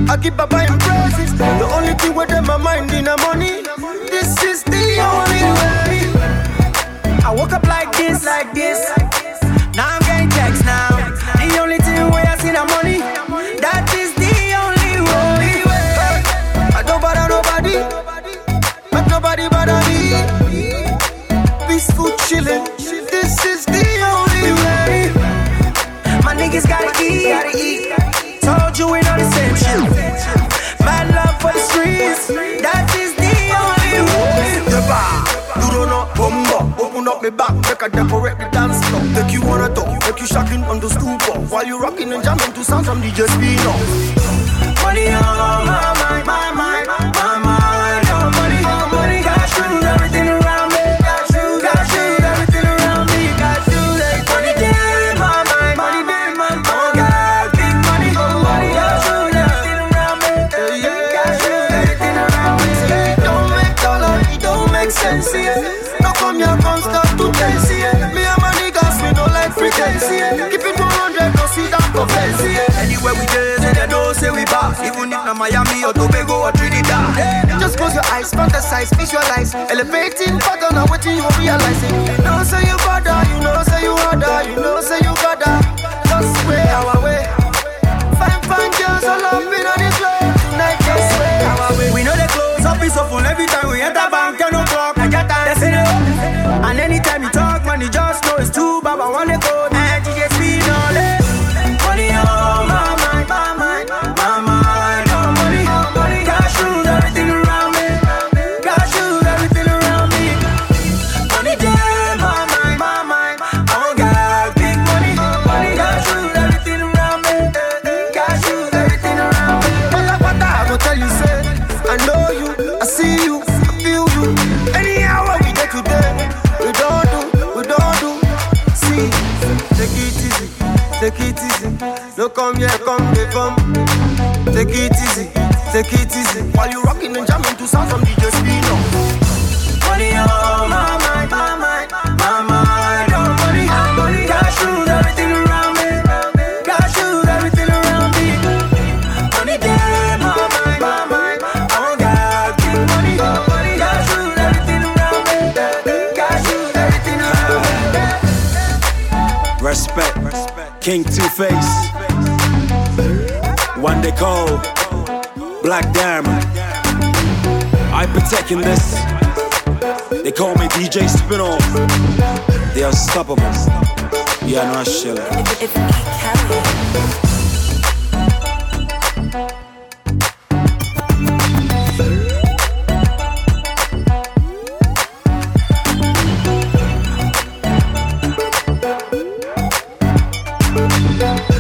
I keep up buying praises. The only thing with them my mind in the money. This is the only way. I woke up like this. Now I'm getting checks now. The only thing where I see the money. That is the only way. I don't bother nobody, but nobody bother me. Peaceful chillin'. This is the only way. My niggas gotta eat. Told you we know the same shit. Mad love for the streets. That is the only way. The bar, you don't know, bumbo. Open up my back, make a decorate the dance floor. Take you on a top, make you shocking on the stool bar. While you rocking and jamming to sounds from DJ Spino. Money on my mind, my mind, my mind. Oh, money, cash rules everything around me. Cash rules everything around me. Cash rules money day, my mind, money day, my mind. Oh God, big money, money, cash rules everything around me. Cash rules everything around me. It don't make dollar, it don't make sense, yeah. No come here, come start to dance, yeah. Me and my niggas, we no like frequency, yeah. Keep it 100, no see that prophecy, yeah. Anywhere we go, they know say we back. Even if na Miami or Tobago or Trinidad. Just close your eyes, fantasize, visualize. Elevating pattern of what you realizing. You know say you bother, you know say you harder, you know say you gotta. Just way our way. Fine girls all up in on the club. Tonight just way our way. We know they close up is so full every time we enter bank 10 o'clock. That's it. And anytime you talk, money just know it's too bad. I want to go. And DJ Speed all it. Money on my mind, my mind, my mind. Oh, money, cash rules everything around me. Cash rules everything around me. Money day, my mind, my mind. I want got big money, cash rules everything around me. Cash rules everything around me. What I go tell you, say, I know you, I see you, I feel you. Anyhow what we get today, we don't do. See, take it easy. No come here, come they come. Take it easy. While you rocking and jamming to sound from DJ Spino. Money on my mind, my mind, my mind. Oh, money, cash rules everything around me. Cash rules everything around me. Money day, my mind, my mind. I want got big money, cash rules everything around me. Cash rules everything around me. Respect, King Two-Face. One they call Black Diamond. I protecting this. They call me DJ Spinoff. They are unstoppable. Yeah, no shit. It's E. Kelly. Yeah.